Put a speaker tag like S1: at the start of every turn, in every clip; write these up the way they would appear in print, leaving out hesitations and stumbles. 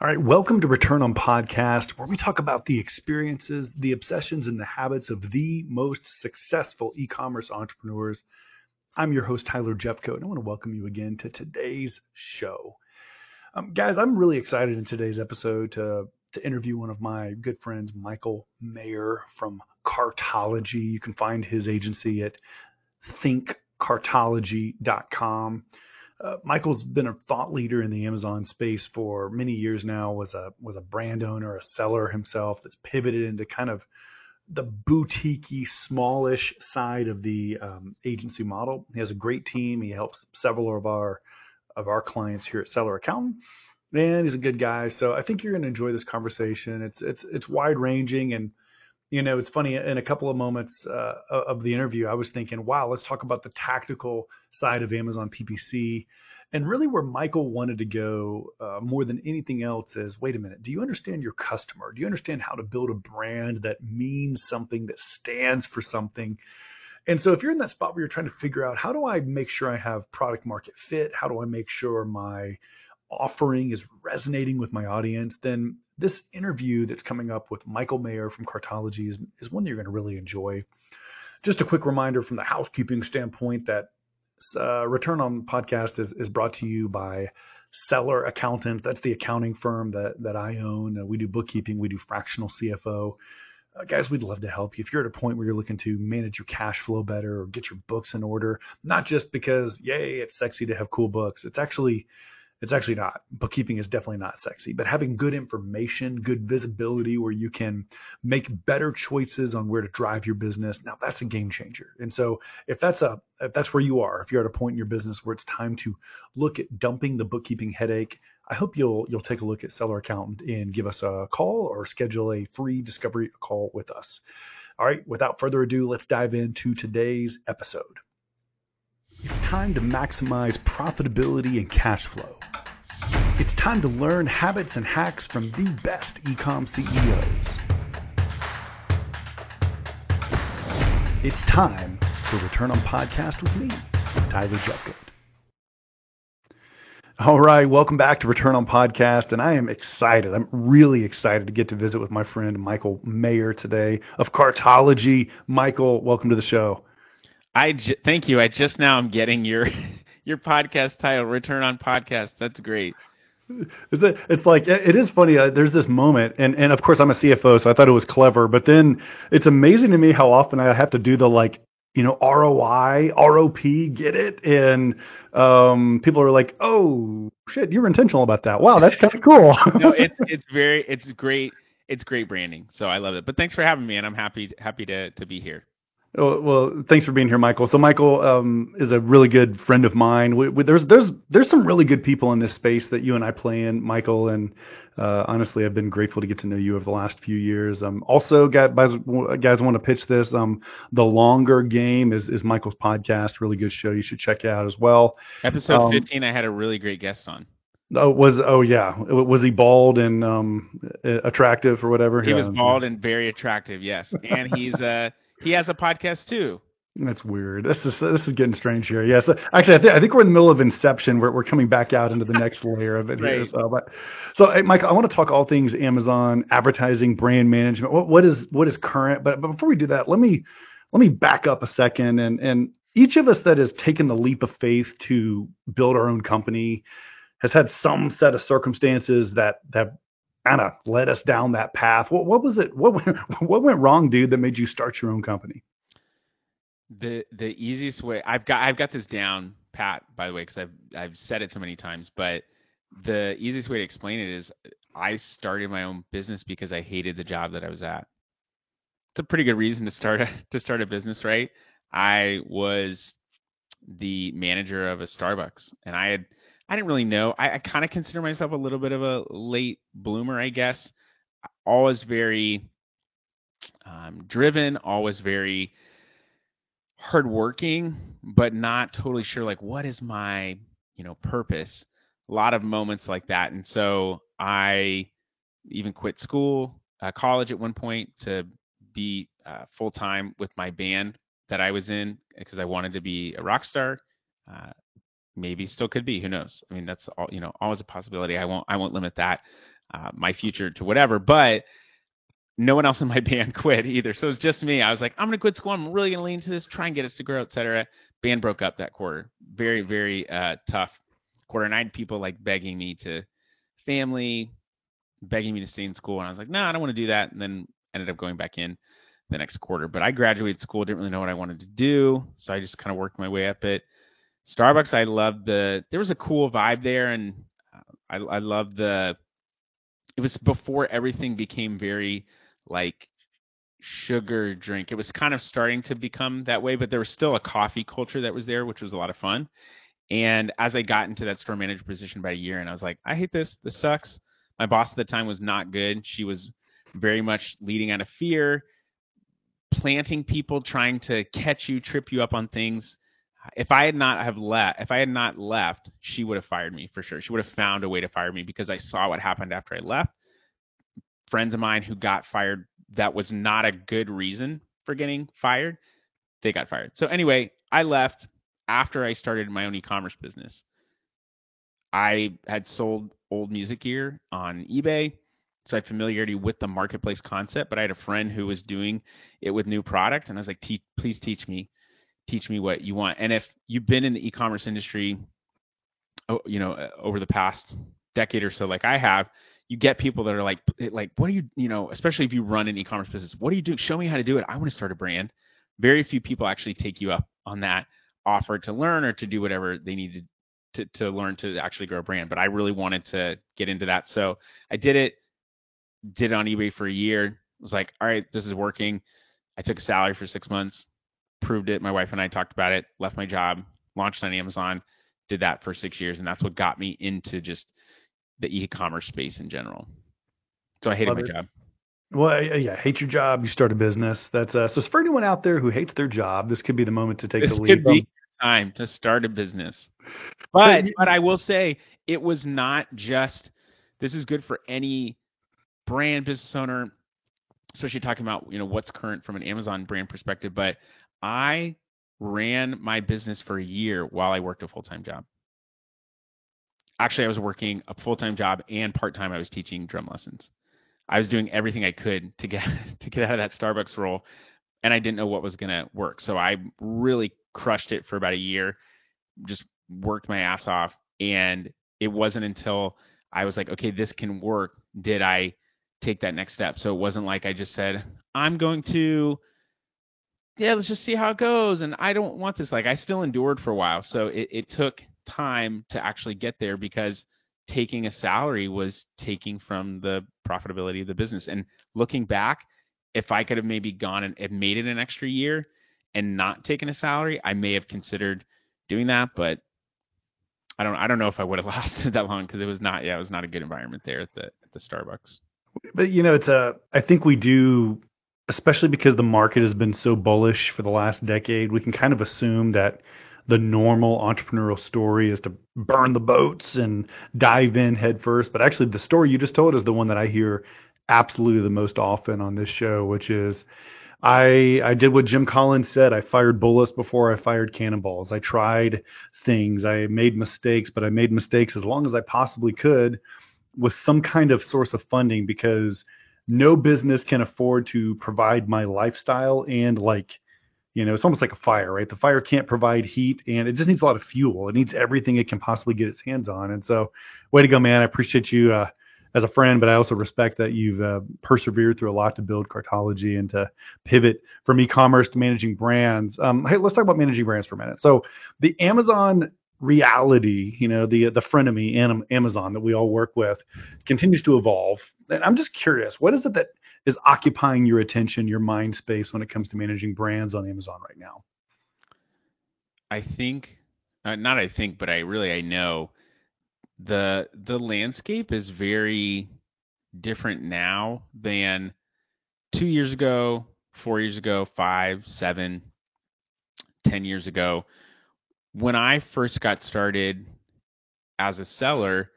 S1: All right, welcome to Return on Podcast, where we talk about the experiences, the obsessions, and the habits of the most successful e-commerce entrepreneurs. I'm your host, Tyler Jeffcoat, and I want to welcome you again to today's show. Guys, I'm really excited in today's episode to interview one of my good friends, Michael Mayer from Cartology. You can find his agency at thinkcartology.com. Michael's been a thought leader in the Amazon space for many years now, was a brand owner, a seller himself that's pivoted into kind of the boutique-y, smallish side of the agency model. He has a great team. He helps several of our clients here at Seller Accountant, and he's a good guy. So I think you're going to enjoy this conversation. It's wide ranging, and it's funny, in a couple of moments of the interview, I was thinking, wow, let's talk about the tactical side of Amazon PPC. And really where Michael wanted to go more than anything else is, wait a minute, do you understand your customer? Do you understand how to build a brand that means something, that stands for something? And so if you're in that spot where you're trying to figure out, how do I make sure I have product market fit? How do I make sure my offering is resonating with my audience? Then this interview that's coming up with Michael Mayer from Cartology is one that you're going to really enjoy. Just a quick reminder from the housekeeping standpoint that Return on Podcast is brought to you by Seller Accountant. That's the accounting firm that I own. We do bookkeeping. We do fractional CFO. Guys, we'd love to help you. If you're at a point where you're looking to manage your cash flow better or get your books in order, not just because, yay, it's sexy to have cool books. It's actually not. Bookkeeping is definitely not sexy, but having good information, good visibility where you can make better choices on where to drive your business. Now that's a game changer. And so if that's where you are, if you're at a point in your business where it's time to look at dumping the bookkeeping headache, I hope you'll take a look at Seller Accountant and give us a call or schedule a free discovery call with us. All right, without further ado, let's dive into today's episode. It's time to maximize profitability and cash flow. It's time to learn habits and hacks from the best e-com CEOs. It's time for Return on Podcast with me, Tyler Jeffcoat. All right, welcome back to Return on Podcast, and I am excited. I'm really excited to get to visit with my friend Michael Mayer today of Cartology. Michael, welcome to the show.
S2: Thank you. I just now am getting your podcast title, Return on Podcast. That's great.
S1: It's like, it is funny. There's this moment, and of course I'm a CFO, so I thought it was clever. But then it's amazing to me how often I have to do the ROI, ROP, get it? And people are like, oh shit, you were intentional about that. Wow, that's kind of cool.
S2: No, it's great. It's great branding. So I love it. But thanks for having me, and I'm happy to be here.
S1: Well, thanks for being here, Michael. So Michael is a really good friend of mine. There's some really good people in this space that you and I play in, Michael, and honestly, I've been grateful to get to know you over the last few years. Also, guys, want to pitch this. The Longer Game is Michael's podcast. Really good show. You should check it out as well.
S2: Episode 15, I had a really great guest on.
S1: Was he bald and attractive or whatever?
S2: He was bald and very attractive, yes. And he has a podcast too.
S1: That's weird. This is getting strange here. Yes, actually, I think we're in the middle of Inception. We're coming back out into the next layer of it
S2: right.
S1: here. So, hey, Michael, I want to talk all things Amazon, advertising, brand management. What is current? But before we do that, let me back up a second. And each of us that has taken the leap of faith to build our own company has had some set of circumstances that kind of led us down that path. What was it? What went wrong, dude, that made you start your own company?
S2: The easiest way, I've got this down pat, by the way, because I've said it so many times, but the easiest way to explain it is I started my own business because I hated the job that I was at. It's a pretty good reason to start a business, right? I was the manager of a Starbucks, and I didn't really know. I kind of consider myself a little bit of a late bloomer, I guess. Always very driven, always very hardworking, but not totally sure, like, what is my, purpose? A lot of moments like that. And so I even quit college at one point to be full-time with my band that I was in because I wanted to be a rock star. Maybe still could be, who knows? I mean, that's all, always a possibility. I won't limit that. my future to whatever. But no one else in my band quit either. So it was just me. I was like, I'm going to quit school. I'm really going to lean into this, try and get us to grow, et cetera. Band broke up that quarter. Very, very tough quarter. And I had people like begging me to, family, begging me to stay in school. And I was like, no, I don't want to do that. And then ended up going back in the next quarter. But I graduated school, didn't really know what I wanted to do. So I just kind of worked my way up it. Starbucks, I loved there was a cool vibe there. And I loved it was before everything became very like sugar drink. It was kind of starting to become that way, but there was still a coffee culture that was there, which was a lot of fun. And as I got into that store manager position about a year, and I was like, I hate this. This sucks. My boss at the time was not good. She was very much leading out of fear, planting people, trying to catch you, trip you up on things. If I had not left, she would have fired me for sure. She would have found a way to fire me because I saw what happened after I left. Friends of mine who got fired, that was not a good reason for getting fired. They got fired. So anyway, I left after I started my own e-commerce business. I had sold old music gear on eBay, so I had familiarity with the marketplace concept, but I had a friend who was doing it with new product, and I was like, please teach me what you want. And if you've been in the e-commerce industry, over the past decade or so, like I have, you get people that are like, what do you, especially if you run an e-commerce business, what do you do? Show me how to do it. I want to start a brand. Very few people actually take you up on that offer to learn or to do whatever they need to learn to actually grow a brand. But I really wanted to get into that. So I did it on eBay for a year. Was like, all right, this is working. I took a salary for 6 months, proved it. My wife and I talked about it, left my job, launched on Amazon, did that for 6 years. And that's what got me into just the e-commerce space in general. So I hated
S1: Love
S2: my
S1: it.
S2: job.
S1: Well, yeah, hate your job. You start a business. That's so. For anyone out there who hates their job, this could be the moment to take the
S2: This
S1: leap.
S2: could be time to start a business.
S1: But
S2: But I will say it was not just, this is good for any brand business owner, especially talking about, what's current from an Amazon brand perspective. But I ran my business for a year while I worked a full-time job. Actually, I was working a full-time job and part-time I was teaching drum lessons. I was doing everything I could to get to get out of that Starbucks role, and I didn't know what was going to work. So I really crushed it for about a year, just worked my ass off, and it wasn't until I was like, okay, this can work, did I take that next step. So it wasn't like I just said, I'm going to, yeah, let's just see how it goes, and I don't want this. Like, I still endured for a while. So it took time to actually get there because taking a salary was taking from the profitability of the business. And looking back, if I could have maybe gone and made it an extra year and not taken a salary, I may have considered doing that. But I don't know if I would have lasted that long because it was not a good environment there at the Starbucks.
S1: it's I think we do, especially because the market has been so bullish for the last decade. We can kind of assume that the normal entrepreneurial story is to burn the boats and dive in head first. But actually, the story you just told is the one that I hear absolutely the most often on this show, which is I did what Jim Collins said. I fired bullets before I fired cannonballs. I tried things. I made mistakes, but I made mistakes as long as I possibly could with some kind of source of funding because no business can afford to provide my lifestyle and it's almost like a fire, right? The fire can't provide heat and it just needs a lot of fuel. It needs everything it can possibly get its hands on. And so, way to go, man. I appreciate you as a friend, but I also respect that you've persevered through a lot to build Cartology and to pivot from e-commerce to managing brands. Hey, let's talk about managing brands for a minute. So the Amazon reality, the frenemy Amazon that we all work with continues to evolve. And I'm just curious, what is it that is occupying your attention, your mind space when it comes to managing brands on Amazon right now?
S2: I think, not I think, but I know the landscape is very different now than 2 years ago, 4 years ago, 5, 7, 10 years ago. When I first got started as a seller,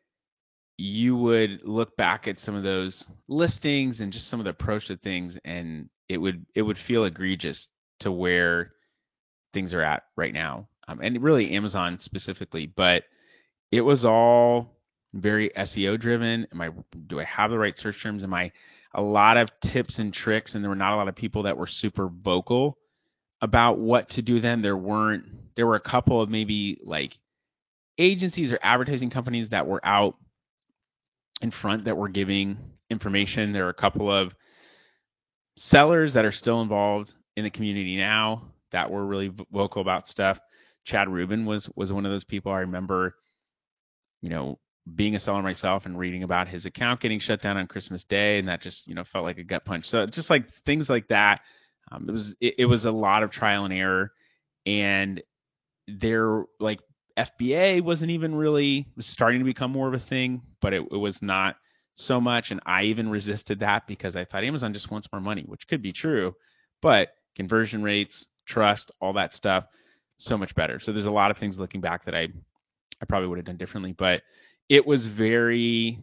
S2: you would look back at some of those listings and just some of the approach to things, and it would feel egregious to where things are at right now, and really Amazon specifically. But it was all very SEO driven? Do I have the right search terms? Am I a lot of tips and tricks? And there were not a lot of people that were super vocal about what to do then. There were a couple of maybe like agencies or advertising companies that were out in front that were giving information. There were a couple of sellers that are still involved in the community now that were really vocal about stuff. Chad Rubin was one of those people. I remember, being a seller myself and reading about his account getting shut down on Christmas Day, and that just felt like a gut punch. So just like things like that, it was a lot of trial and error, and there like FBA wasn't even really was starting to become more of a thing, but it was not so much. And I even resisted that because I thought Amazon just wants more money, which could be true, but conversion rates, trust, all that stuff, so much better. So there's a lot of things looking back that I probably would have done differently, but it was very,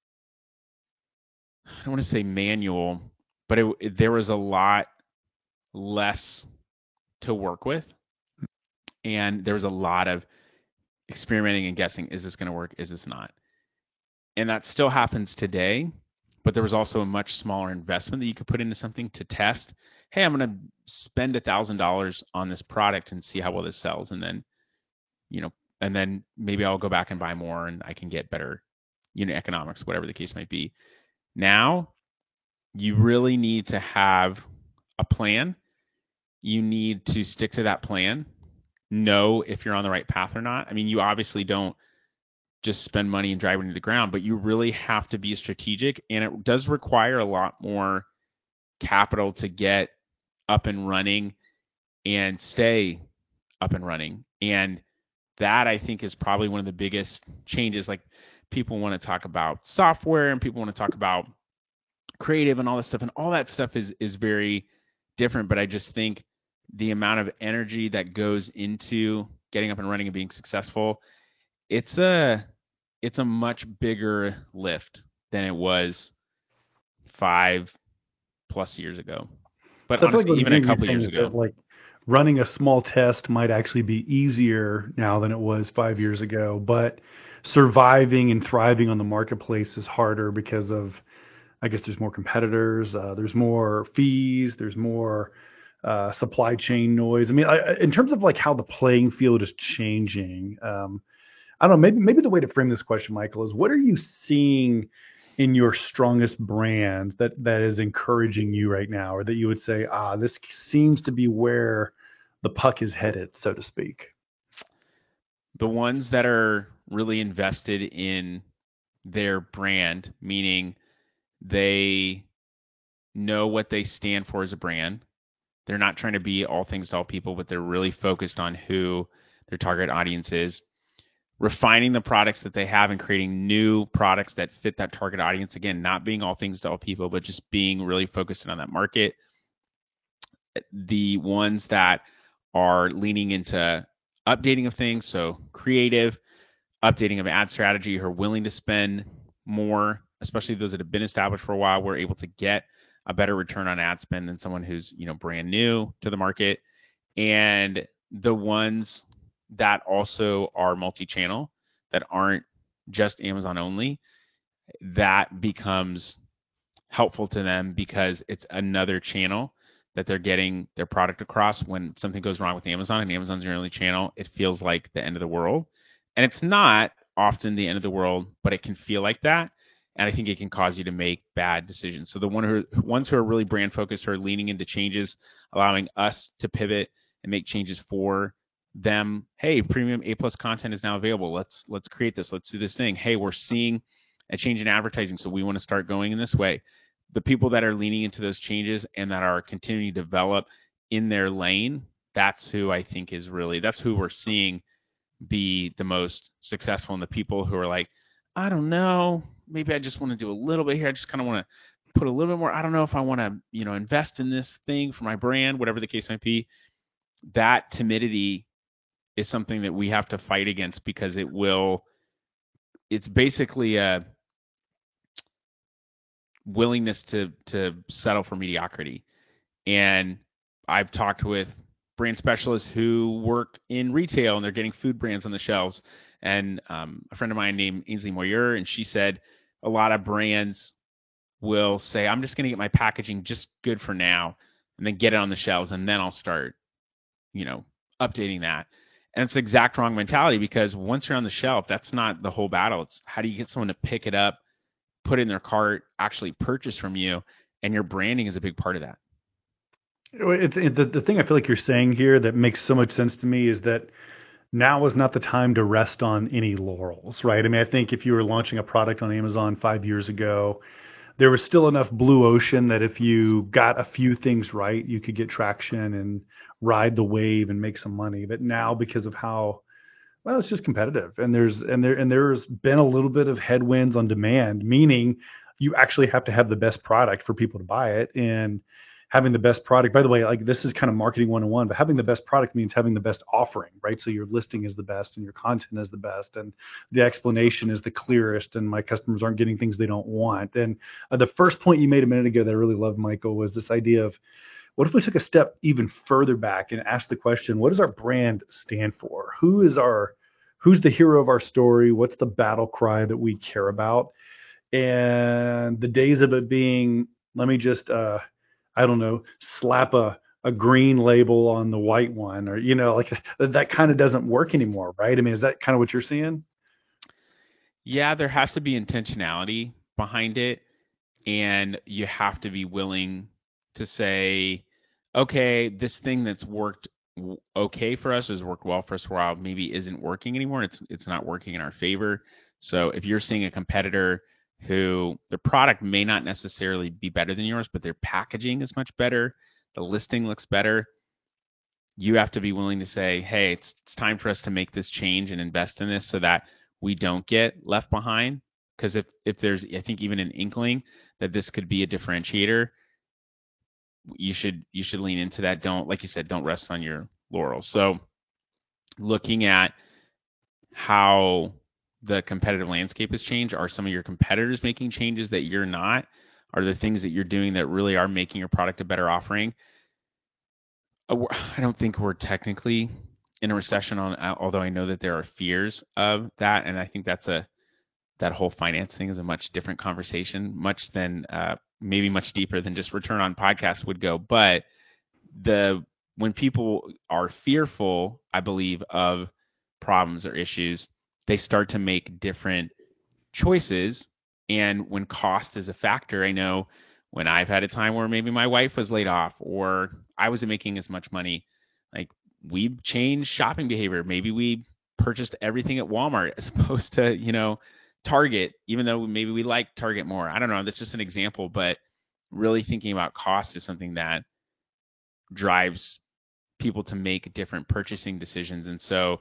S2: I don't want to say manual, but there was a lot less to work with. And there was a lot of experimenting and guessing. Is this going to work? Is this not? And that still happens today, but there was also a much smaller investment that you could put into something to test. Hey, I'm going to spend $1,000 on this product and see how well this sells. And then, maybe I'll go back and buy more and I can get better unit economics, whatever the case might be. Now, you really need to have a plan. You need to stick to that plan, know if you're on the right path or not. I mean, you obviously don't just spend money and drive it into the ground, but you really have to be strategic, and it does require a lot more capital to get up and running and stay up and running. And that, I think, is probably one of the biggest changes. Like, people want to talk about software and people want to talk about creative and all this stuff, and all that stuff is very different. But I just think the amount of energy that goes into getting up and running and being successful, it's a much bigger lift than it was 5+ years ago. But
S1: So I feel like
S2: honestly,
S1: what
S2: even
S1: you're
S2: a
S1: maybe
S2: couple
S1: saying
S2: years
S1: is that
S2: ago.
S1: like running a small test might actually be easier now than it was 5 years ago, but surviving and thriving on the marketplace is harder because of, I guess, there's more competitors, there's more fees, there's more supply chain noise. I mean, in terms of like how the playing field is changing, I don't know. Maybe the way to frame this question, Michael, is what are you seeing in your strongest brands that is encouraging you right now, or that you would say, this seems to be where the puck is headed, so to speak.
S2: The ones that are really invested in their brand, meaning they know what they stand for as a brand. They're not trying to be all things to all people, but they're really focused on who their target audience is, refining the products that they have and creating new products that fit that target audience. Again, not being all things to all people, but just being really focused on that market. The ones that are leaning into updating of things, so creative, updating of ad strategy, who are willing to spend more, especially those that have been established for a while, we're able to get a better return on ad spend than someone who's brand new to the market. And the ones that also are multi-channel, that aren't just Amazon only, that becomes helpful to them because it's another channel that they're getting their product across. When something goes wrong with Amazon and Amazon's your only channel, it feels like the end of the world. And it's not often the end of the world, but it can feel like that. And I think it can cause you to make bad decisions. So the ones who are really brand focused, who are leaning into changes, allowing us to pivot and make changes for them. Hey, premium A+ content is now available. Let's create this. Let's do this thing. Hey, we're seeing a change in advertising, so we want to start going in this way. The people that are leaning into those changes and that are continuing to develop in their lane, that's who I think that's who we're seeing be the most successful. And the people who are like, I don't know, maybe I just want to do a little bit here. I just kind of want to put a little bit more. I don't know if I want to, invest in this thing for my brand, whatever the case might be. That timidity is something that we have to fight against, because it's basically a willingness to settle for mediocrity. And I've talked with brand specialists who work in retail and they're getting food brands on the shelves, and a friend of mine named Ainsley Moyer, and she said a lot of brands will say, I'm just going to get my packaging just good for now and then get it on the shelves, and then I'll start, updating that. And it's the exact wrong mentality, because once you're on the shelf, that's not the whole battle. It's how do you get someone to pick it up, put it in their cart, actually purchase from you, and your branding is a big part of that.
S1: The thing I feel like you're saying here that makes so much sense to me is that now is not the time to rest on any laurels, right? I mean, I think if you were launching a product on Amazon 5 years ago, there was still enough blue ocean that if you got a few things right, you could get traction and ride the wave and make some money. But now, because of how well, it's just competitive, and there's been a little bit of headwinds on demand, meaning you actually have to have the best product for people to buy it. And having the best product, by the way, like this is kind of marketing 101, but having the best product means having the best offering, right? So your listing is the best and your content is the best and the explanation is the clearest, and my customers aren't getting things they don't want. And the first point you made a minute ago that I really loved, Michael, was this idea of what if we took a step even further back and asked the question, what does our brand stand for? Who's the hero of our story? What's the battle cry that we care about? And the days of it being, let me just, I don't know, slap a green label on the white one, or, like that kind of doesn't work anymore, right? I mean, is that kind of what you're seeing?
S2: Yeah, there has to be intentionality behind it, and you have to be willing to say, okay, this thing that's worked okay for us, has worked well for us for a while, maybe isn't working anymore. It's not working in our favor. So if you're seeing a competitor who their product may not necessarily be better than yours, but their packaging is much better, the listing looks better, you have to be willing to say, hey, it's time for us to make this change and invest in this so that we don't get left behind. Because if there's, I think, even an inkling that this could be a differentiator, you should lean into that. Don't, like you said, don't rest on your laurels. So looking at how the competitive landscape has changed, are some of your competitors making changes that you're not? Are there things that you're doing that really are making your product a better offering? I don't think we're technically in a recession, although I know that there are fears of that, and I think that whole finance thing is a much different conversation, maybe much deeper than just return on podcast would go. But when people are fearful, I believe, of problems or issues, they start to make different choices. And when cost is a factor, I know when I've had a time where maybe my wife was laid off or I wasn't making as much money, like we changed shopping behavior. Maybe we purchased everything at Walmart as opposed to, Target, even though maybe we like Target more. I don't know. That's just an example, but really thinking about cost is something that drives people to make different purchasing decisions. And so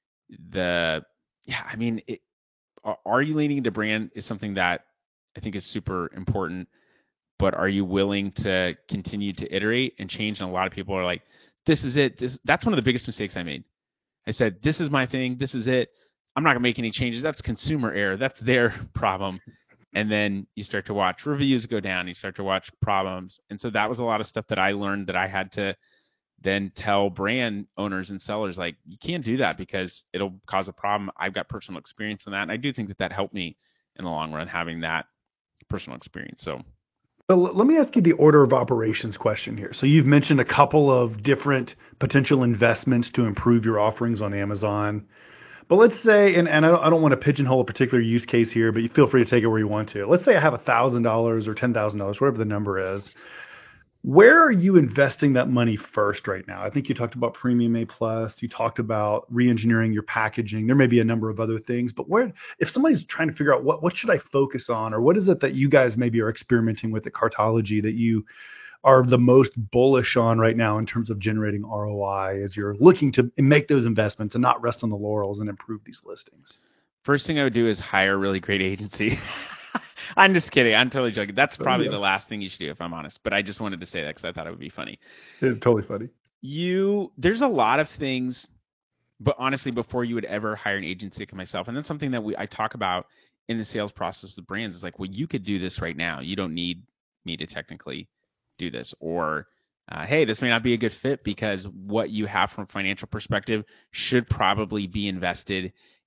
S2: are you leaning into brand is something that I think is super important, but are you willing to continue to iterate and change? And a lot of people are like, this is it. That's one of the biggest mistakes I made. I said, this is my thing. This is it. I'm not going to make any changes. That's consumer error. That's their problem. And then you start to watch reviews go down. You start to watch problems. And so that was a lot of stuff that I learned that I had to then tell brand owners and sellers, like, you can't do that because it'll cause a problem. I've got personal experience in that. And I do think that helped me in the long run, having that personal experience. So
S1: Let me ask you the order of operations question here. So you've mentioned a couple of different potential investments to improve your offerings on Amazon. But let's say, and I don't want to pigeonhole a particular use case here, but you feel free to take it where you want to. Let's say I have $1,000 or $10,000, whatever the number is. Where are you investing that money first right now? I think you talked about Premium A Plus. You talked about re-engineering your packaging. There may be a number of other things, but if somebody's trying to figure out what should I focus on, or what is it that you guys maybe are experimenting with at Cartology that you are the most bullish on right now in terms of generating ROI as you're looking to make those investments and not rest on the laurels and improve these listings?
S2: first thing I would do is hire a really great agency. I'm just kidding. I'm totally joking. That's probably the last thing you should do, if I'm honest. But I just wanted to say that because I thought it would be funny.
S1: It's totally funny.
S2: There's a lot of things, but honestly, before you would ever hire an agency like myself, and that's something that I talk about in the sales process with brands, is like, well, you could do this right now. You don't need me to technically do this. Or, hey, this may not be a good fit because what you have from a financial perspective should probably be invested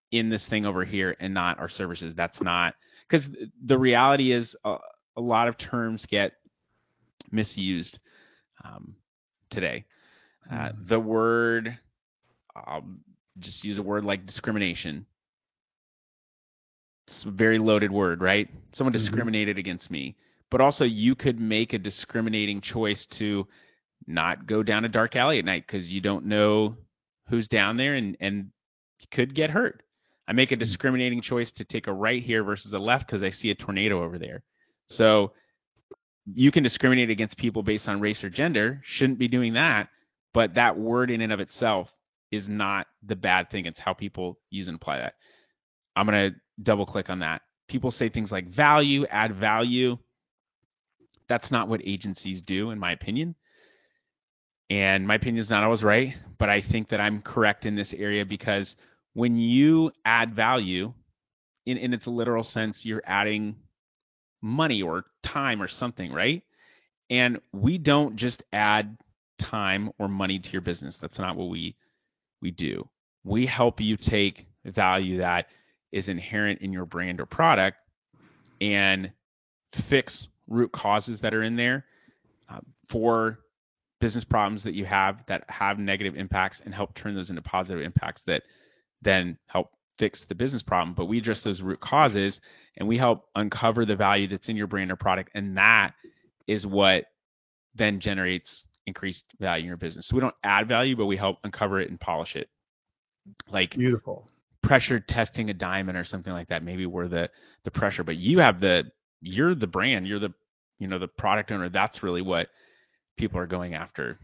S2: in this thing over here and not our services. That's not, because the reality is a lot of terms get misused today. The word, I'll just use a word like discrimination. It's a very loaded word, right? Someone discriminated against me. But also, you could make a discriminating choice to not go down a dark alley at night because you don't know who's down there and you could get hurt. I make a discriminating choice to take a right here versus a left because I see a tornado over there. So you can discriminate against people based on race or gender. Shouldn't be doing that. But that word in and of itself is not the bad thing. It's how people use and apply that. I'm going to double click on that. People say things like value, add value. That's not what agencies do, in my opinion. And my opinion is not always right, but I think that I'm correct in this area because when you add value, in its literal sense, you're adding money or time or something, right? And we don't just add time or money to your business. That's not what we do. We help you take value that is inherent in your brand or product and fix root causes that are in there for business problems that you have that have negative impacts and help turn those into positive impacts that then help fix the business problem. But we address those root causes and we help uncover the value that's in your brand or product. And that is what then generates increased value in your business. So we don't add value, but we help uncover it and polish it. Like
S1: Beautiful.
S2: Pressure testing a diamond or something like that. Maybe we're the pressure, but you're the brand, you're the product owner. That's really what people are going after.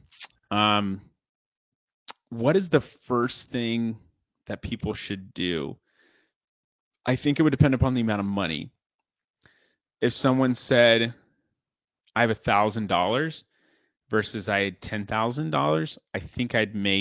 S2: What is the first thing that people should do? I think it would depend upon the amount of money. If someone said, I have $1,000 versus I had $10,000, I think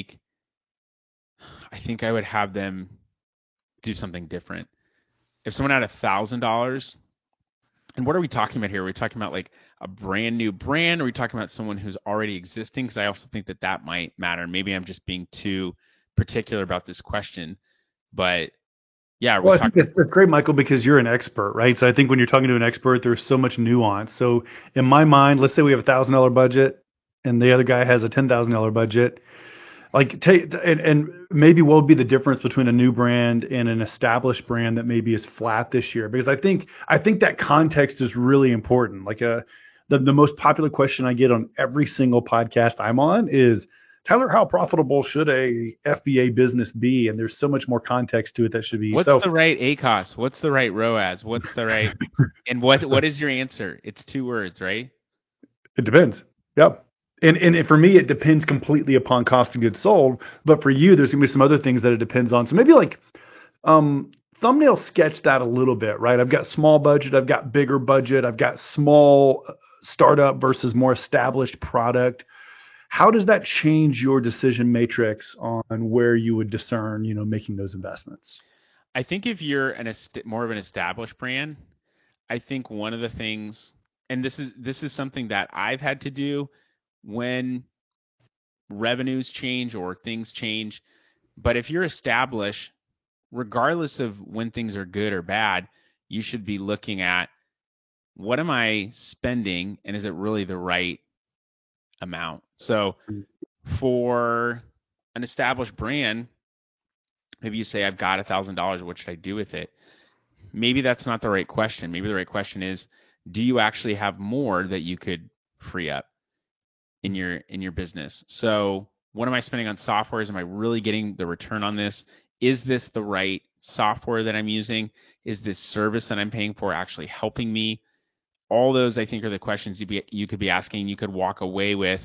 S2: I would have them do something different. If someone had $1,000, and what are we talking about here? Are we talking about like a brand new brand? Or are we talking about someone who's already existing? Because I also think that might matter. Maybe I'm just being too particular about this question, but yeah.
S1: Well, I think that's great, Michael, because you're an expert, right? So I think when you're talking to an expert, there's so much nuance. So in my mind, let's say we have $1,000 budget and the other guy has a $10,000 budget. Like, and maybe what would be the difference between a new brand and an established brand that maybe is flat this year? Because I think that context is really important. Like the most popular question I get on every single podcast I'm on is, Tyler, how profitable should a FBA business be? And there's so much more context to it that should be.
S2: What's the right ACOS? What's the right ROAS? What's the right, and what is your answer? It's 2 words, right?
S1: It depends. Yep. And for me, it depends completely upon cost of goods sold. But for you, there's going to be some other things that it depends on. So maybe like thumbnail sketch that a little bit, right? I've got small budget. I've got bigger budget. I've got small startup versus more established product. How does that change your decision matrix on where you would discern, making those investments?
S2: I think if you're more of an established brand, I think one of the things, and this is something that I've had to do when revenues change or things change. But if you're established, regardless of when things are good or bad, you should be looking at what am I spending and is it really the right amount? So for an established brand, maybe you say, I've got $1,000. What should I do with it? Maybe that's not the right question. Maybe the right question is, do you actually have more that you could free up in your business? So what am I spending on software? Am I really getting the return on this? Is this the right software that I'm using? Is this service that I'm paying for actually helping me? All those, I think, are the questions you could be asking. You could walk away with,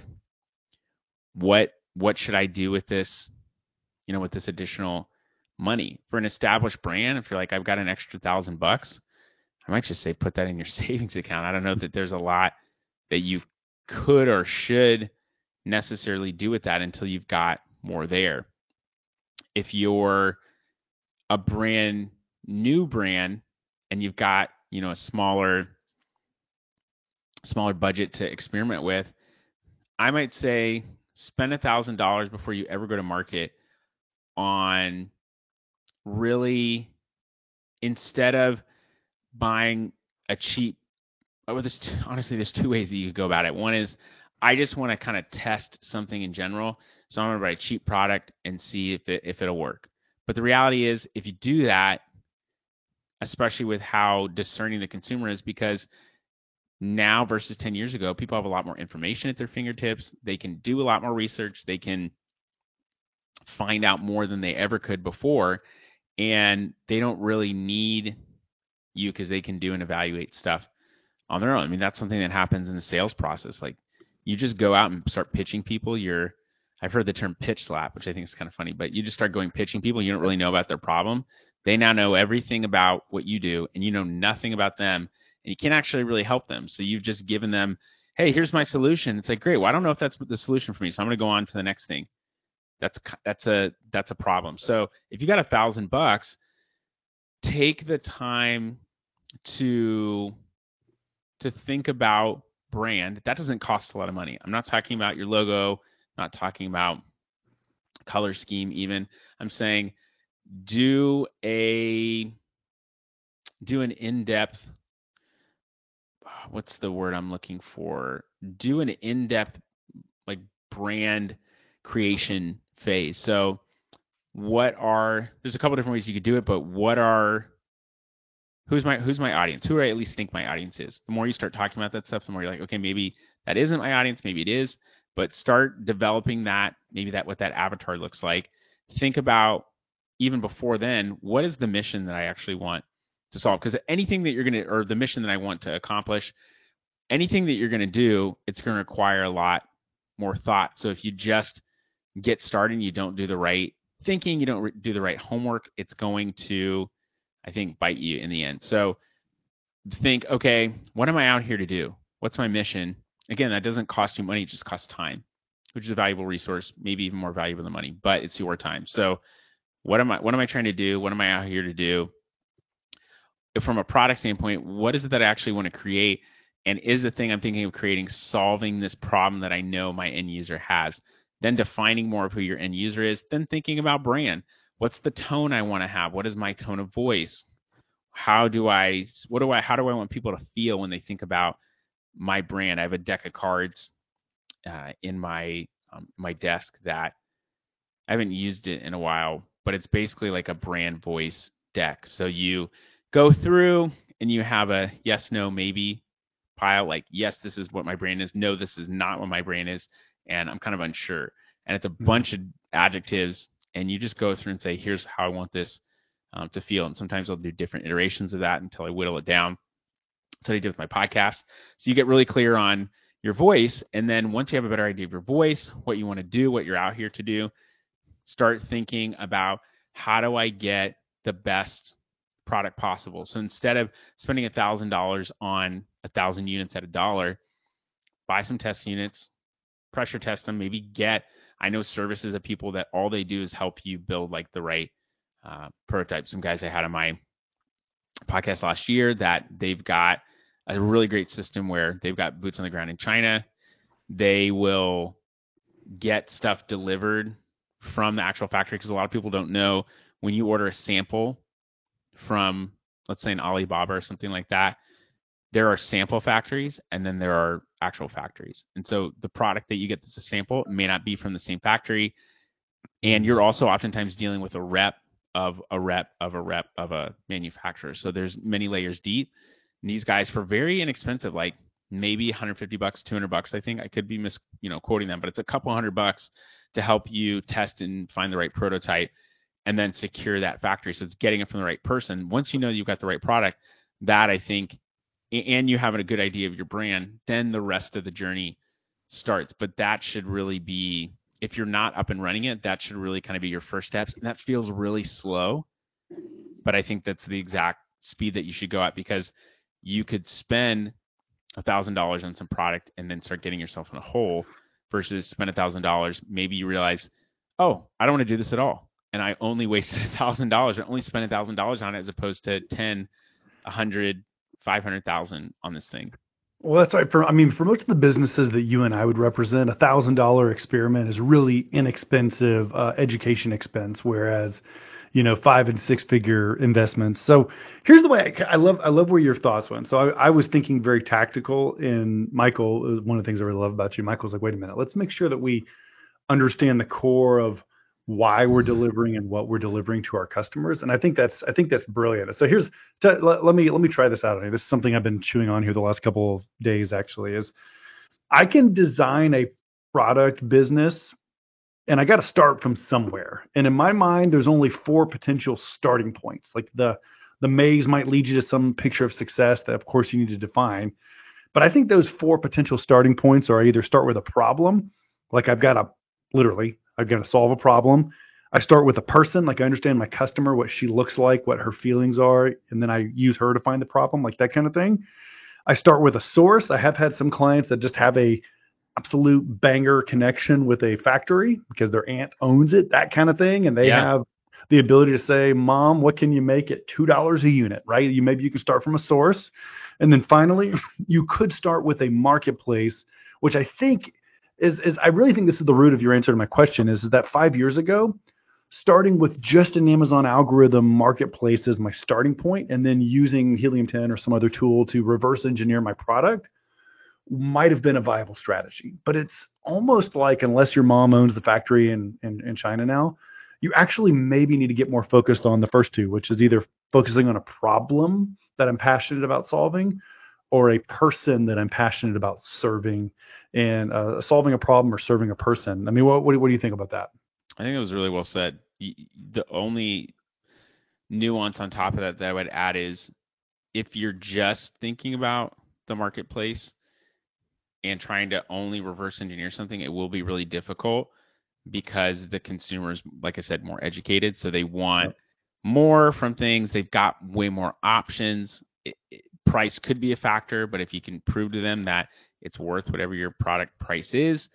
S2: what should I do with this, with this additional money? For an established brand, if you're like, I've got an extra $1,000, I might just say put that in your savings account. I don't know that there's a lot that you could or should necessarily do with that until you've got more there. If you're a brand new brand and you've got, a smaller budget to experiment with, I might say spend $1,000 before you ever go to market on really, instead of buying a cheap, honestly, there's two ways that you could go about it. One is I just want to kind of test something in general. So I'm going to buy a cheap product and see if it'll work. But the reality is, if you do that, especially with how discerning the consumer is, because now versus 10 years ago, people have a lot more information at their fingertips. They can do a lot more research. They can find out more than they ever could before. And they don't really need you because they can do and evaluate stuff on their own. I mean, that's something that happens in the sales process. Like, you just go out and start pitching people. I've heard the term pitch slap, which I think is kind of funny, but you just start going pitching people. You don't really know about their problem. They now know everything about what you do, and you know nothing about them, and you can't actually really help them. So you've just given them, hey, here's my solution. It's like, great. Well, I don't know if that's the solution for me, so I'm going to go on to the next thing. That's a problem. So if you got $1,000, take the time to think about brand. That doesn't cost a lot of money. I'm not talking about your logo, not talking about color scheme even. I'm saying do an in-depth, what's the word I'm looking for? Do an in-depth like brand creation phase. So there's a couple different ways you could do it, but who's my audience? Who do I at least think my audience is? The more you start talking about that stuff, the more you're like, okay, maybe that isn't my audience, maybe it is, but start developing that, maybe what that avatar looks like. Think about, even before then, what is the mission that I actually want to solve? Because anything that or the mission that I want to accomplish, anything that you're going to do, it's going to require a lot more thought. So if you just get started and you don't do the right thinking, you don't do the right homework, it's going to, I think, bite you in the end. So think, okay, what am I out here to do? What's my mission? Again, that doesn't cost you money, it just costs time, which is a valuable resource, maybe even more valuable than money, but it's your time. So what am I trying to do? What am I out here to do? From a product standpoint, what is it that I actually want to create? And is the thing I'm thinking of creating solving this problem that I know my end user has? Then defining more of who your end user is, then thinking about brand. What's the tone I want to have? What is my tone of voice? How do I want people to feel when they think about my brand? I have a deck of cards in my desk that I haven't used it in a while, but it's basically like a brand voice deck. So you go through and you have a yes, no, maybe pile, like, yes, this is what my brand is. No, this is not what my brand is. And I'm kind of unsure. And it's a bunch of adjectives. And you just go through and say, here's how I want this to feel. And sometimes I'll do different iterations of that until I whittle it down. That's what I did with my podcast. So you get really clear on your voice. And then once you have a better idea of your voice, what you want to do, what you're out here to do, start thinking about, how do I get the best product possible? So instead of spending $1,000 on 1,000 units at $1, buy some test units, pressure test them, maybe I know services of people that all they do is help you build like the right prototype. Some guys I had on my podcast last year that they've got a really great system where they've got boots on the ground in China. They will get stuff delivered from the actual factory, because a lot of people don't know, when you order a sample from, let's say, an Alibaba or something like that, there are sample factories and then there are actual factories. And so the product that you get that's a sample may not be from the same factory. And you're also oftentimes dealing with a rep of a manufacturer. So there's many layers deep. And these guys, for very inexpensive, like maybe $150, $200, I think I could be quoting them, but it's a couple $100 to help you test and find the right prototype and then secure that factory. So it's getting it from the right person. Once you know you've got the right product, that I think, and you have a good idea of your brand, then the rest of the journey starts. But that should really be, if you're not up and running it, that should really kind of be your first steps. And that feels really slow, but I think that's the exact speed that you should go at, because you could spend $1,000 on some product and then start getting yourself in a hole, versus spend $1,000. Maybe you realize, oh, I don't want to do this at all, and I only wasted $1,000. I only spent $1,000 on it, as opposed to 10, 100, 500,000 on this thing.
S1: Well, that's right. For most of the businesses that you and I would represent, $1,000 experiment is really inexpensive education expense. Whereas, 5 and 6 figure investments. So here's the way I love where your thoughts went. So I was thinking very tactical. And Michael, one of the things I really love about you, Michael's like, wait a minute, let's make sure that we understand the core of why we're delivering and what we're delivering to our customers. And I think that's brilliant. So let me try this out. This is something I've been chewing on here the last couple of days. Actually, is I can design a product business, and I got to start from somewhere. And in my mind, there's only four potential starting points. Like the maze might lead you to some picture of success that, of course, you need to define. But I think those four potential starting points are either start with a problem, like I've got to solve a problem. I start with a person, like I understand my customer, what she looks like, what her feelings are, and then I use her to find the problem, like that kind of thing. I start with a source. I have had some clients that just have a absolute banger connection with a factory because their aunt owns it, that kind of thing, and they
S2: Yeah.
S1: have the ability to say, "Mom, what can you make at $2 a unit?" Right? Maybe you can start from a source, and then finally, you could start with a marketplace, which I think is I really think this is the root of your answer to my question. Is that 5 years ago, starting with just an Amazon algorithm marketplace as my starting point, and then using Helium 10 or some other tool to reverse engineer my product might have been a viable strategy. But it's almost like, unless your mom owns the factory in China now, you actually maybe need to get more focused on the first two, which is either focusing on a problem that I'm passionate about solving or a person that I'm passionate about serving, and solving a problem or serving a person. I mean, what do you think about that?
S2: I think it was really well said. The only nuance on top of that I would add is if you're just thinking about the marketplace and trying to only reverse engineer something, it will be really difficult because the consumers, like I said, more educated. So they want more from things. They've got way more options. Price could be a factor, but if you can prove to them that it's worth whatever your product price is,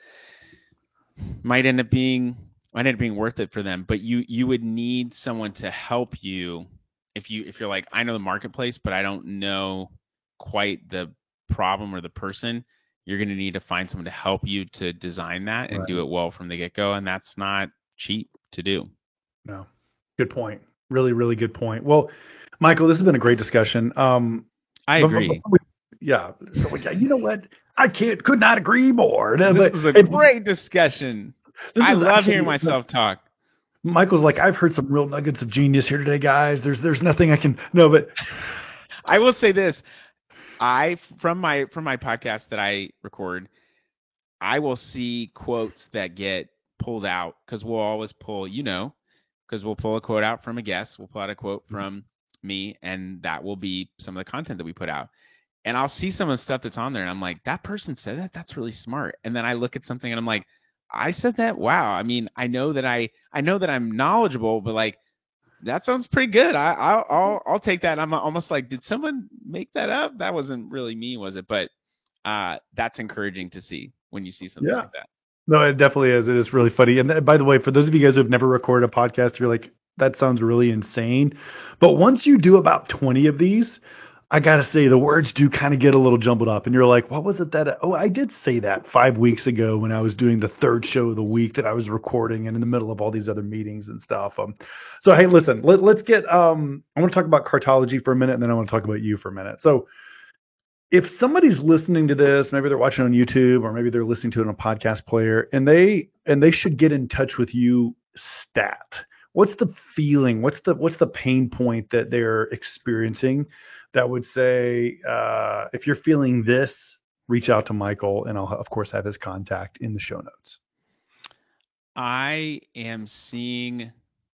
S2: might end up being worth it for them. But you would need someone to help you if you're like, I know the marketplace, but I don't know quite the problem or the person. You're going to need to find someone to help you to design that and do
S1: Right.
S2: it well from the get-go, and that's not cheap to do.
S1: No. Good point. Really, really good point. Well, Michael, this has been a great discussion.
S2: I agree.
S1: Yeah. So yeah, you know what? Could not agree more. No,
S2: This
S1: but
S2: was a
S1: hey,
S2: great discussion.
S1: this
S2: I
S1: is
S2: love hearing
S1: actually
S2: myself talk.
S1: Michael's like, I've heard some real nuggets of genius here today, guys. There's nothing I can no, but
S2: I will say this. I from my podcast that I record, I will see quotes that get pulled out because we'll always pull, because we'll pull a quote out from a guest, we'll pull out a quote from me, and that will be some of the content that we put out. And I'll see some of the stuff that's on there, and I'm like, that person said that. That's really smart. And then I look at something, and I'm like, I said that. Wow. I mean, I know that I'm knowledgeable, but like that sounds pretty good. I'll take that. And I'm almost like, did someone make that up? That wasn't really me, was it? But that's encouraging to see when you see something
S1: yeah.
S2: like that.
S1: No, it definitely is. It is really funny. And by the way, for those of you guys who have never recorded a podcast, you're like, that sounds really insane. But once you do about 20 of these, I got to say the words do kind of get a little jumbled up. And you're like, what was it oh, I did say that 5 weeks ago when I was doing the third show of the week that I was recording and in the middle of all these other meetings and stuff. So, hey, listen, let's get, I want to talk about Cartology for a minute, and then I want to talk about you for a minute. So, if somebody's listening to this, maybe they're watching on YouTube or maybe they're listening to it on a podcast player, and they should get in touch with you stat. What's the feeling? What's the pain point that they're experiencing that would say, if you're feeling this, reach out to Michael, and I'll of course have his contact in the show notes.
S2: I am seeing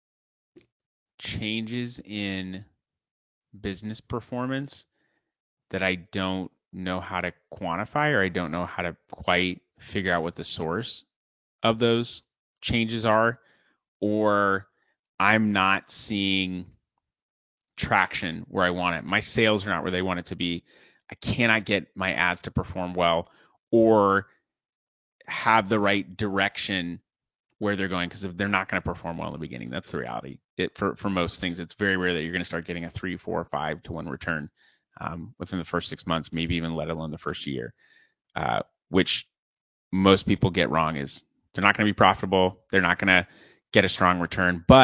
S2: changes in business performance that I don't know how to quantify, or I don't know how to quite figure out what the source of those changes are, or I'm not seeing traction where I want it. My sales are not where they want it to be. I cannot get my ads to perform well or have the right direction where they're going, because if they're not going to perform well in the beginning, that's the reality. For most things, it's very rare that you're going to start getting a 3, 4, 5 to 1 return within the first 6 months, maybe even let alone the first year, which most people get wrong. Is they're not going to be profitable. They're not going to get a strong return, but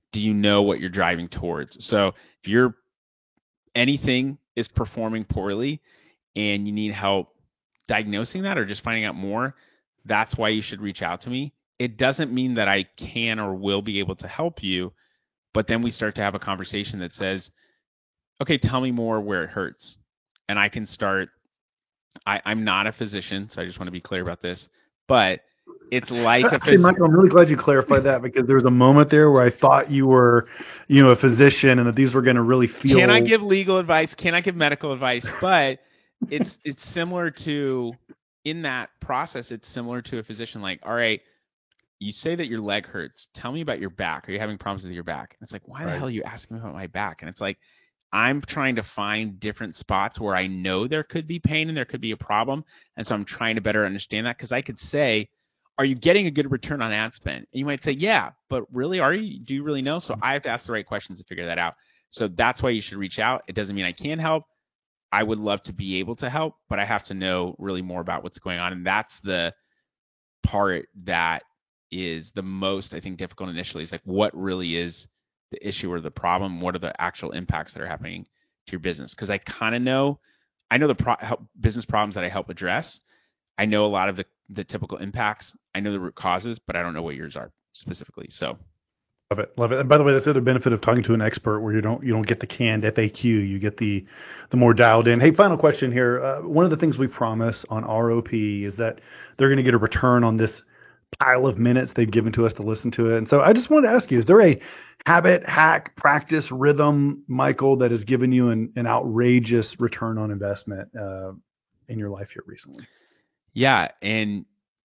S2: do you know what you're driving towards? So if anything is performing poorly and you need help diagnosing that or just finding out more, that's why you should reach out to me. It doesn't mean that I can or will be able to help you, but then we start to have a conversation that says, okay, tell me more where it hurts. And I can start. I'm not a physician, so I just want to be clear about this, but it's like a
S1: Actually, Michael, I'm really glad you clarified that, because there was a moment there where I thought you were, a physician, and that these were going to really
S2: Can I
S1: feel.
S2: give legal advice? Can I give medical advice? But it's similar to, in that process, it's similar to a physician. Like, all right, you say that your leg hurts. Tell me about your back. Are you having problems with your back? And it's like, why the
S1: Right.
S2: hell are you asking me about my back? And it's like, I'm trying to find different spots where I know there could be pain and there could be a problem. And so I'm trying to better understand that, because I could say, are you getting a good return on ad spend? And you might say, yeah, but really, are you? Do you really know? So I have to ask the right questions to figure that out. So that's why you should reach out. It doesn't mean I can't help. I would love to be able to help, but I have to know really more about what's going on. And that's the part that is the most, I think, difficult initially, is like, what really is the issue or the problem? What are the actual impacts that are happening to your business? Because I kind of know, I know the business problems that I help address. I know a lot of the typical impacts. I know the root causes, but I don't know what yours are specifically. So
S1: Love it, love it. And by the way, that's the other benefit of talking to an expert, where you don't get the canned FAQ. You get the more dialed in. Hey, final question here. One of the things we promise on ROP is that they're going to get a return on this pile of minutes they've given to us to listen to it. And so I just wanted to ask you: is there a habit, hack, practice, rhythm, Michael, that has given you an outrageous return on investment in your life here recently?
S2: yeah, and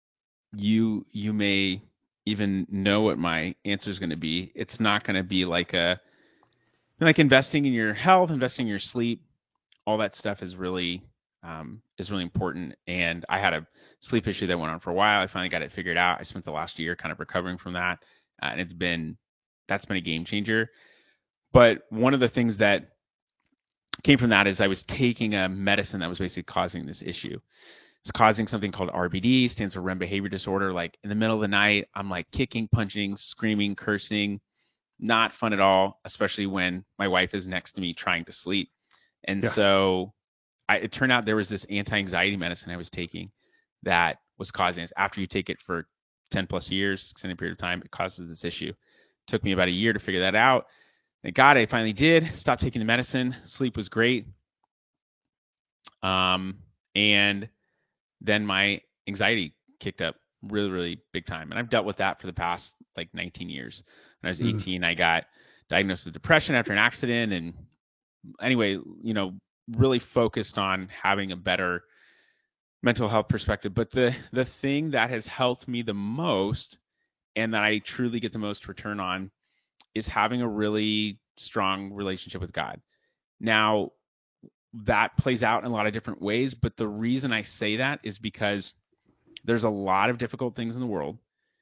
S2: you may even know what my answer is going to be. It's not going to be like investing in your health, investing in your sleep. All that stuff is really important. And I had a sleep issue that went on for a while. I finally got it figured out. I spent the last year kind of recovering from that, and that's been a game changer. But one of the things that came from that is I was taking a medicine that was basically causing this issue. It's causing something called RBD, stands for REM behavior disorder. Like, in the middle of the night, I'm like kicking, punching, screaming, cursing. Not fun at all, especially when my wife is next to me trying to sleep. And
S1: Yeah.
S2: so it turned out there was this anti-anxiety medicine I was taking that was causing this. After you take it for 10 plus years, extended period of time, it causes this issue. It took me about a year to figure that out. Thank God I finally did. Stopped taking the medicine. Sleep was great. And then my anxiety kicked up really, really big time. And I've dealt with that for the past like 19 years. When I was
S1: Mm.
S2: 18, I got diagnosed with depression after an accident. And anyway, really focused on having a better mental health perspective. But the thing that has helped me the most, and that I truly get the most return on, is having a really strong relationship with God. Now, that plays out in a lot of different ways, but the reason I say that is because there's a lot of difficult things in the world.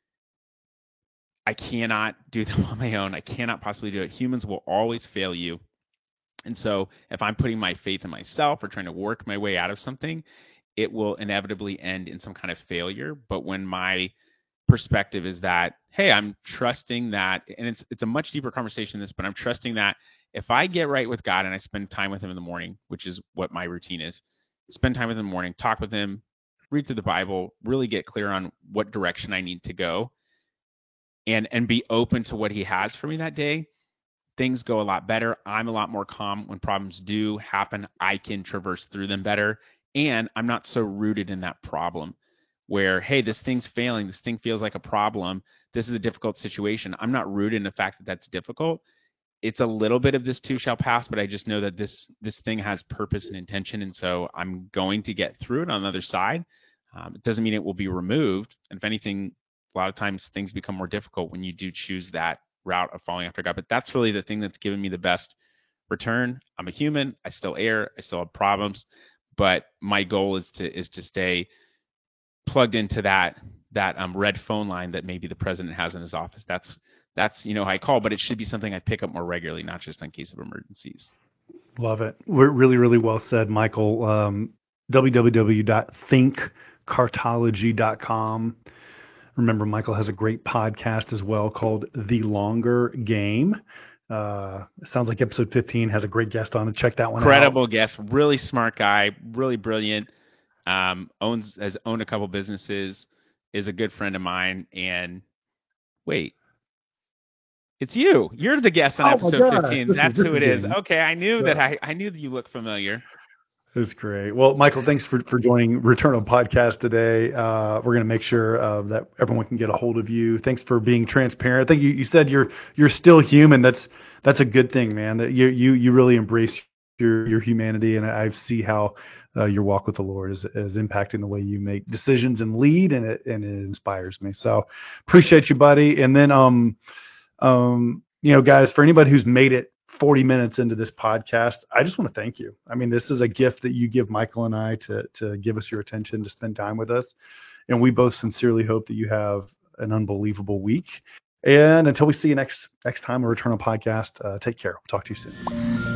S2: I cannot do them on my own. I cannot possibly do it. Humans will always fail you. And so if I'm putting my faith in myself or trying to work my way out of something, it will inevitably end in some kind of failure. But when my perspective is that, hey, I'm trusting that, and it's a much deeper conversation than this, but I'm trusting that if I get right with God and I spend time with him in the morning, which is what my routine is, spend time with him in the morning, talk with him, read through the Bible, really get clear on what direction I need to go, and be open to what he has for me that day, things go a lot better. I'm a lot more calm when problems do happen. I can traverse through them better. And I'm not so rooted in that problem where, hey, this thing's failing. This thing feels like a problem. This is a difficult situation. I'm not rooted in the fact that that's difficult. It's a little bit of this too shall pass, but I just know that this thing has purpose and intention. And so I'm going to get through it on the other side. It doesn't mean it will be removed. And if anything, a lot of times things become more difficult when you do choose that route of following after God. But that's really the thing that's given me the best return. I'm a human. I still err. I still have problems. But my goal is to stay plugged into that red phone line that maybe the president has in his office. That's how I call, but it should be something I pick up more regularly, not just in case of emergencies.
S1: Love it. We're really, really well said, Michael. www.thinkcartology.com. Remember, Michael has a great podcast as well called The Longer Game. It sounds like episode 15 has a great guest on it. Check that one out.
S2: Incredible guest, really smart guy, really brilliant. Has owned a couple businesses, is a good friend of mine. And wait, it's you. You're the guest on episode 15. That's who it is. Okay, I knew that. I knew that you looked familiar.
S1: That's great. Well, Michael, thanks for joining Returnal Podcast today. We're going to make sure that everyone can get a hold of you. Thanks for being transparent. I think you said you're still human. That's a good thing, man. That you really embrace your humanity, and I see how your walk with the Lord is impacting the way you make decisions and lead, and it inspires me. So appreciate you, buddy. And then guys, for anybody who's made it 40 minutes into this podcast, I just want to thank you. I mean, this is a gift that you give Michael and I to give us your attention, to spend time with us. And we both sincerely hope that you have an unbelievable week. And until we see you next time on Returnal Podcast, take care. We'll talk to you soon.